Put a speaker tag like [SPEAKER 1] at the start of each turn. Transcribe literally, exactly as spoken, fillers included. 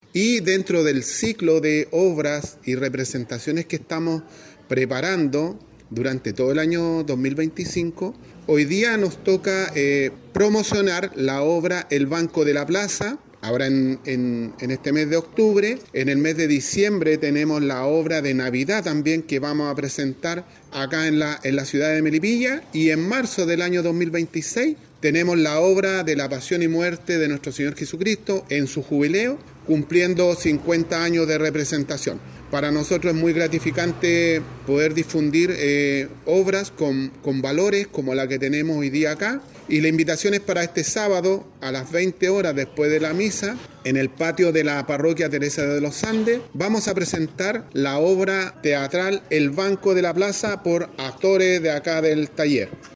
[SPEAKER 1] Y dentro del ciclo de obras y representaciones que estamos preparando durante todo el año dos mil veinticinco, hoy día nos toca eh, promocionar la obra El Banco de la Plaza. Ahora en, en, en este mes de octubre, en el mes de diciembre tenemos la obra de Navidad también que vamos a presentar acá en la, en la ciudad de Melipilla, y en marzo del año dos mil veintiséis tenemos la obra de la Pasión y Muerte de nuestro Señor Jesucristo en su jubileo, cumpliendo cincuenta años de representación. Para nosotros es muy gratificante poder difundir eh, obras con, con valores como la que tenemos hoy día acá. Y la invitación es para este sábado a las veinte horas después de la misa, en el patio de la parroquia Teresa de los Andes. Vamos a presentar la obra teatral El Banco de la Plaza por actores de acá del taller.